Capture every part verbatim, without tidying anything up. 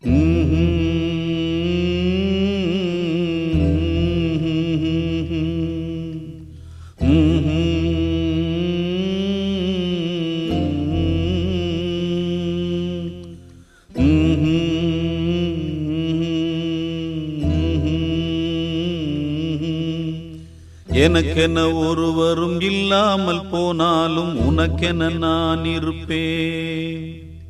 எனக்கென ஒருவரும் இல்லாமல் போனாலும் உனக்கென நான் இருப்பேன்.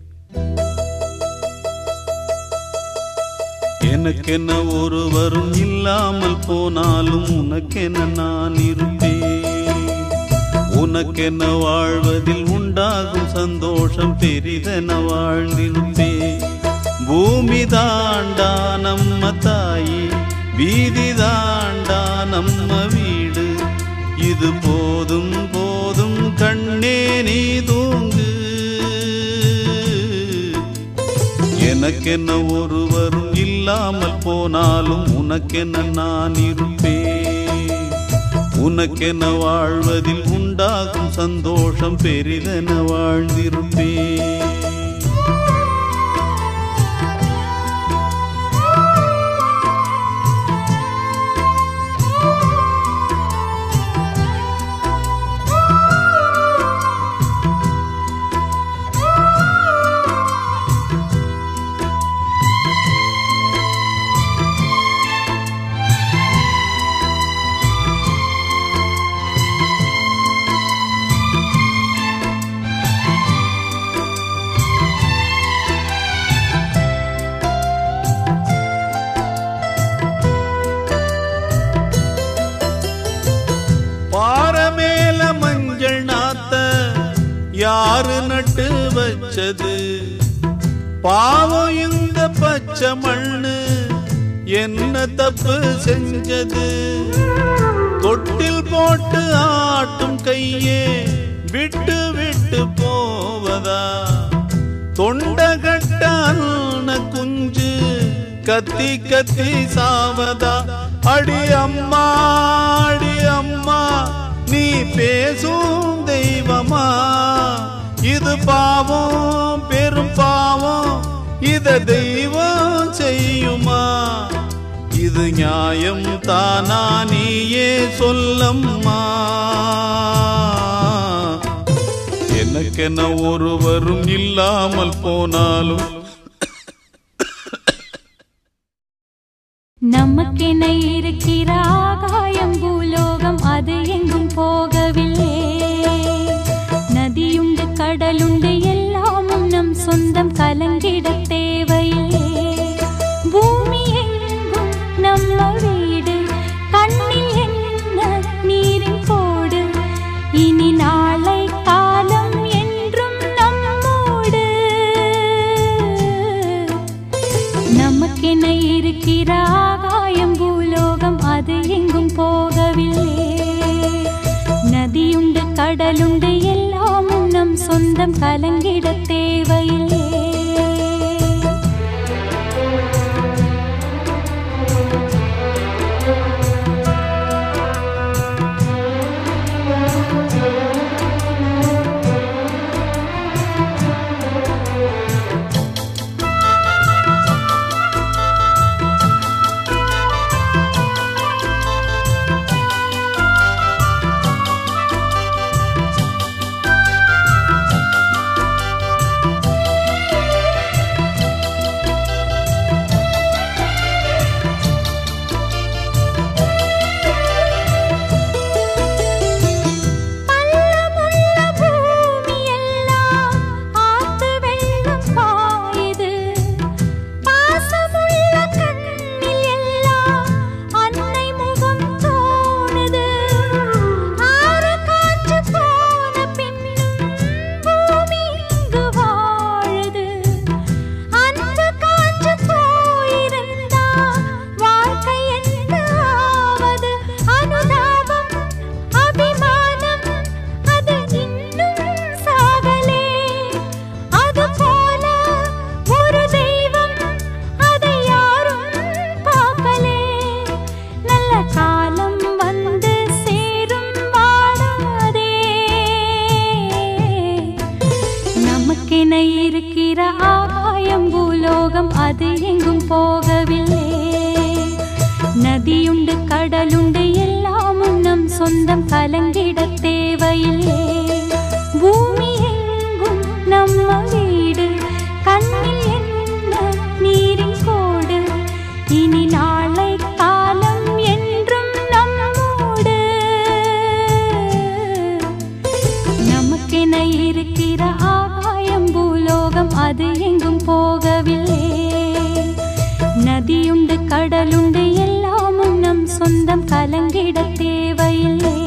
எனக்கென ஒருவரும் இல்லாமல் போனாலும் உனக்கென நான் இருப்பேன். உனக்கென வாழ்வதில் உண்டாகும் சந்தோஷம் பெரிதென வாழ்ந்திருப்பேன். பூமி தாண்டா நம்ம தாயி, வீதி தாண்டா நம்ம வீடு. இது போதும் போதும் கண்ணே நீ தூங்கு. எனக்கென்ன ஒருவரும் இல்லாமல் போனாலும் உனக்கென்ன நான் இருப்பேன். உனக்கென்ன வாழ்வதில் உண்டாகும் சந்தோஷம் பெரிதென வாழ்ந்திருப்பேன். யாரு நட்டு வச்சது பாவம் இந்த பச்சை மண்ணு, என்ன தப்பு செஞ்சது? தொட்டில் போட்டு ஆட்டும் கையே விட்டு விட்டு போவதா? தொண்டகட்ட அண்ண குஞ்சு கத்தி கத்தி சாவதா? அடி அம்மா அடி அம்மா நீ பேசும் தெய்வமா? இது பாவம் பெரும் பாவம், இத தெய்வம் செய்யுமா? இது நியாயம் தானா நீயே சொல்லம்மா. எனக்கென ஒருவரும் இல்லாமல் போனாலும் நமக்கென இருக்கிற ஆகாயம் பூலோகம் அது எங்கும் போகவில்லை. நதியுண்டு கடலுண்டு எல்லாமும் நம் சொந்தம், கலங்கிட தேவையில்லை. பூமி எங்கும் நம்ம வீடு, கண்ணில் என்ன நீரின் போடு. இனி நாளை காலம் என்றும் நம்மோடு. நமக்கென இருக்கிற ஆகாயம் பூலோகம் அது எங்கும் போகவில்லை. நதியுண்டு கடலுண்டு எல்லாமும் நம் சொந்தம், கலங்கிட தேவையில்லை. பூலோகம் அது எங்கும் போகவில்லை. நதியுண்டு கடலுண்டு எல்லாமும் நம் சொந்தம் கலங்கிட தேவையில்லை. பூமி எங்கும் நம்ம வீடு, கண்ணில் என்ன நீரின் கோடு, இனி நாளை காலம் என்றும் நம்மோடு. நமக்கென இருக்கிற ஆகாயம் பூலோகம் அது எங்கும் போகவில்லை. நதியுண்டு கடலுண்டு எல்லாமும் நம் சொந்தம் கலங்கிட தேவையில்லை.